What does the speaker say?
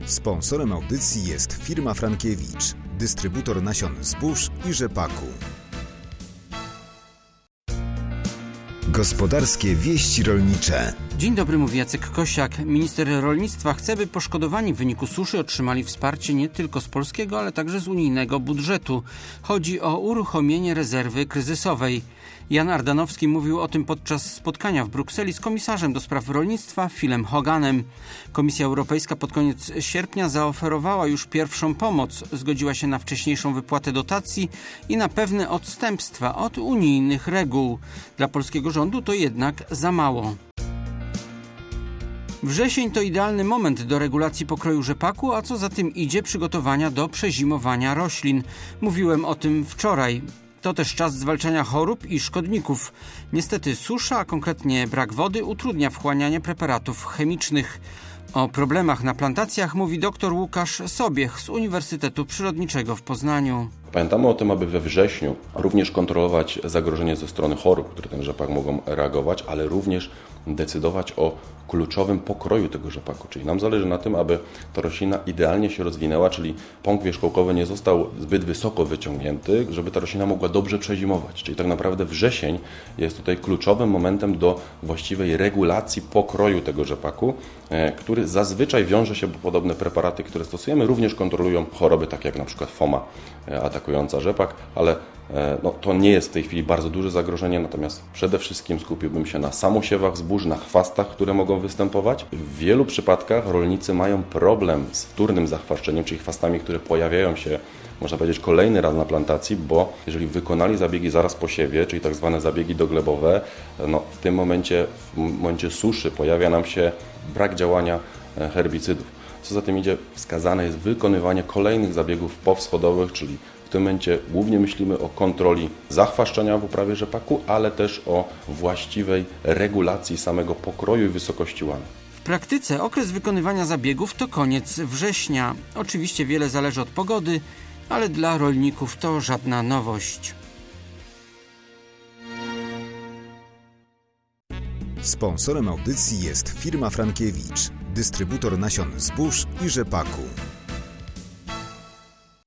Sponsorem audycji jest firma Frankiewicz, dystrybutor nasion zbóż i rzepaku. Gospodarskie wieści rolnicze. Dzień dobry, mówi Jacek Kosiak. Minister rolnictwa chce, by poszkodowani w wyniku suszy otrzymali wsparcie nie tylko z polskiego, ale także z unijnego budżetu. Chodzi o uruchomienie rezerwy kryzysowej. Jan Ardanowski mówił o tym podczas spotkania w Brukseli z komisarzem do spraw rolnictwa Philem Hoganem. Komisja Europejska pod koniec sierpnia zaoferowała już pierwszą pomoc. Zgodziła się na wcześniejszą wypłatę dotacji i na pewne odstępstwa od unijnych reguł. Dla polskiego rządu to jednak za mało. Wrzesień to idealny moment do regulacji pokroju rzepaku, a co za tym idzie przygotowania do przezimowania roślin. Mówiłem o tym wczoraj. To też czas zwalczania chorób i szkodników. Niestety susza, a konkretnie brak wody, utrudnia wchłanianie preparatów chemicznych. O problemach na plantacjach mówi dr Łukasz Sobiech z Uniwersytetu Przyrodniczego w Poznaniu. Pamiętamy o tym, aby we wrześniu również kontrolować zagrożenie ze strony chorób, które ten rzepak mogą reagować, ale również decydować o kluczowym pokroju tego rzepaku. Czyli nam zależy na tym, aby ta roślina idealnie się rozwinęła, czyli pąk wierzchołkowy nie został zbyt wysoko wyciągnięty, żeby ta roślina mogła dobrze przezimować. Czyli tak naprawdę wrzesień jest tutaj kluczowym momentem do właściwej regulacji pokroju tego rzepaku, który zazwyczaj wiąże się, bo podobne preparaty, które stosujemy, również kontrolują choroby takie jak na przykład foma atakująca rzepak, ale to nie jest w tej chwili bardzo duże zagrożenie, natomiast przede wszystkim skupiłbym się na samosiewach zbóż, na chwastach, które mogą występować. W wielu przypadkach rolnicy mają problem z wtórnym zachwaszczeniem, czyli chwastami, które pojawiają się, można powiedzieć, kolejny raz na plantacji, bo jeżeli wykonali zabiegi zaraz po siewie, czyli tak zwane zabiegi doglebowe, w tym momencie, w momencie suszy pojawia nam się brak działania herbicydów. Co za tym idzie, wskazane jest wykonywanie kolejnych zabiegów powschodowych, czyli w tym momencie głównie myślimy o kontroli zachwaszczenia w uprawie rzepaku, ale też o właściwej regulacji samego pokroju i wysokości łany. W praktyce okres wykonywania zabiegów to koniec września. Oczywiście wiele zależy od pogody, ale dla rolników to żadna nowość. Sponsorem audycji jest firma Frankiewicz, dystrybutor nasion zbóż i rzepaku.